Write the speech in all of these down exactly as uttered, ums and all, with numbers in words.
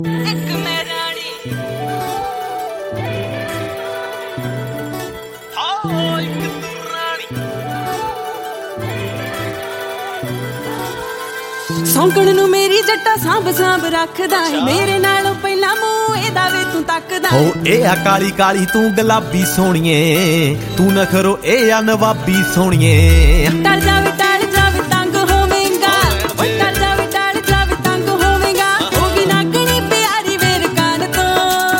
ਸੌਂਕਣ ਨੂੰ ਮੇਰੀ ਜੱਟਾ ਸਾਂਭ ਸਾਂਭ ਰੱਖਦਾ ਏ ਮੇਰੇ ਨਾਲੋਂ ਪਹਿਲਾਂ ਮੂੰਹ ਇਹਦਾ ਵੇ ਤੂੰ ਤੱਕਦਾ ਹੋ ਇਹ ਆ ਕਾਲੀ ਕਾਲੀ ਤੂੰ ਗੁਲਾਬੀ ਸੋਹਣੀਏ ਤੂੰ ਨਖਰੋ ਇਹ ਆ ਨਵਾਬੀ ਸੋਹਣੀਏ ਟਲ ਜਾਵੇ ਟਲ ਜਾਵੇ ਤੰਗ ਹੋਵੇਂਗਾ ਟਲ ਜਾਵੇ ਟਲ ਜਾਵੇ ਤੰਗ ਹੋਵੇਂਗਾ ਹੋਗੀ ਨਾਗਣੀ ਪਿਆਰੀ ਵੇਰ ਕਾਨ ਤੋਂ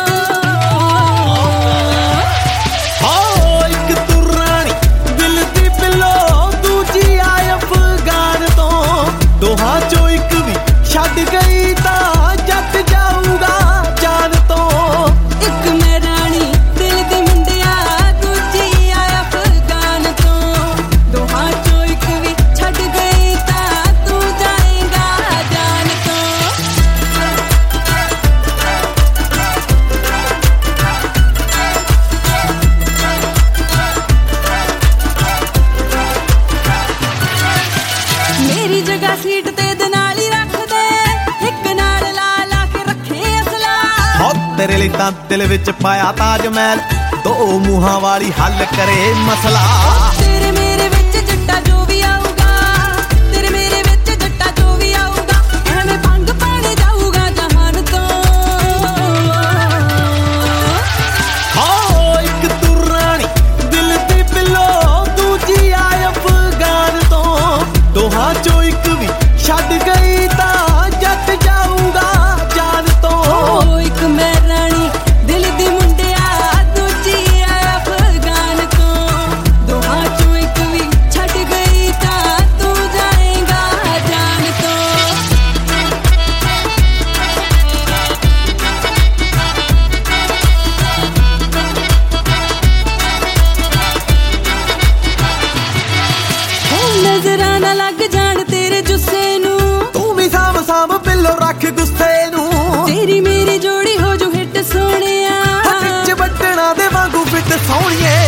ਹੋ ਇੱਕ ਤੂੰ ਰਾਣੀ ਦਿਲ ਦੀ ਪਿਲੋ ਦੂਜੀ ਆ ਅਫਗਾਨ ਤੋਂ ਦੋਹਾਂ ਚੋਂ ਇੱਕ ਵੀ ਛੱਡ ਗਈ ਤਾਂ ਜੱਟ ਜਾਊਗਾ ਜਾਨ ਤੋਂ ਇੱਕ ਮੈਂ ਰਾਣੀ ਦਿਲ ਦੀ ਮੁੰਡਿਆ ਦੂਜੀ ਆ ਅਫਗਾਨ ਤੋਂ ਦੋਹਾਂ ਚੋਂ ਇੱਕ ਵੀ ਛੱਡ ਗਈ ਤਾਂ ਤੂੰ ਜਾਏਗਾ ਜਾਨ ਤੋਂ ਮੇਰੀ ਜਗ੍ਹਾ ਸੀਟ ਤੇ ਦੇ ਨਾਲ ਹੀ ਰੱਖ ਦੇ ਇੱਕ ਨਾਲ ਲਾ ਲਾ ਕੇ ਰੱਖੇ ਅਸਲਾ ਹੋ ਤੇਰੇ ਲਈ ਤਾਂ ਦਿਲ ਵਿੱਚ ਪਾਇਆ ਤਾਜ ਮਹਿਲ ਦੋ ਮੂੰਹਾਂ ਵਾਲੀ ਹੱਲ ਕਰੇ ਮਸਲਾ ਤੇਰੇ ਮੇਰੇ ਵਿੱਚ ਜੱਟਾ ਜੋ ਵੀ ਆਊਗਾ ਤੇਰੇ ਮੇਰੇ ਵਿੱਚ ਜੱਟਾ ਜੋ ਵੀ ਆਊਗਾ ਐਵੇਂ ਭੰਗ ਪਾਣੇ ਜਾਊਗਾ ਜਹਾਨ ਤੋਂ ਹੋ ਇੱਕ ਤੂੰ ਰਾਣੀ ਦਿਲ ਦੀ ਪਿਲੋ ਦੂਜੀ ਆ ਅਫਗਾਨ ਤੋਂ ਦੋਹਾਂ ਚੋਂ ਇੱਕ ਵੀ ਛੱਡ ਗਈ ਤਾਂ ਜੱਟ ਜਾਊਗਾ ਜਾਨ ਤੋਂ ਓ ਇੱਕ ਮੈਂ ਰਾਣੀ ਦਿਲ ਦੀ ਮੁੰਡਿਆ ਦੂਜੀ ਆ ਅਫਗਾਨ ਤੋਂ ਦੋਹਾਂ ਚੋਂ ਇੱਕ ਵੀ ਛੱਡ ਗਈ ਤਾਂ ਤੂੰ ਜਾਏਗਾ ਜਾਨ ਤੋਂ ਨਜ਼ਰਾਂ ਨਾ ਲੱਗ ਜਾਣ ਤੇਰੇ ਜੁੱਸੇ ਨੂੰ ਤੂੰ ਵੀ ਸਾਂਭ ਸਾਂਭ ਪਿੱਲੋ ਰੱਖ ਗੁੱਸੇ ਨੂੰ ਤੇਰੀ ਮੇਰੀ ਜੋੜੀ ਹੋ ਜੋ ਹਿੱਟ ਸੋਹਣਿਆ ਵਿੱਚ ਵੱਟਣਾ ਦੇ ਵਾਂਗੂ ਫਿੱਟ ਸੋਹਣੀਏ